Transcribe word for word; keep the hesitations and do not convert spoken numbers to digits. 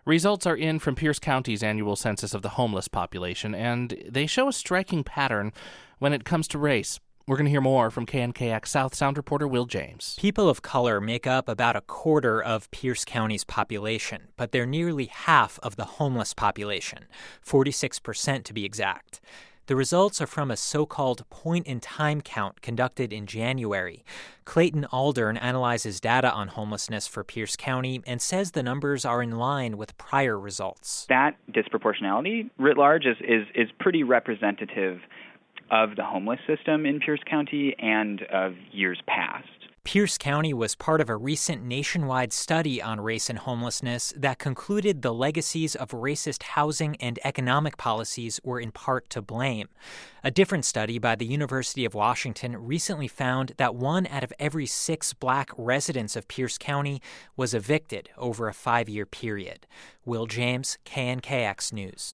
Results are in from Pierce County's annual census of the homeless population, and they show a striking pattern when it comes to race. We're going to hear more from K N K X South Sound reporter Will James. People of color make up about a quarter of Pierce County's population, but they're nearly half of the homeless population, forty-six percent to be exact. The results are from a so-called point-in-time count conducted in January. Clayton Aldern analyzes data on homelessness for Pierce County and says the numbers are in line with prior results. That disproportionality, writ large, is, is, is pretty representative of the homeless system in Pierce County and of years past. Pierce County was part of a recent nationwide study on race and homelessness that concluded the legacies of racist housing and economic policies were in part to blame. A different study by the University of Washington recently found that one out of every six black residents of Pierce County was evicted over a five-year period. Will James, K N K X News.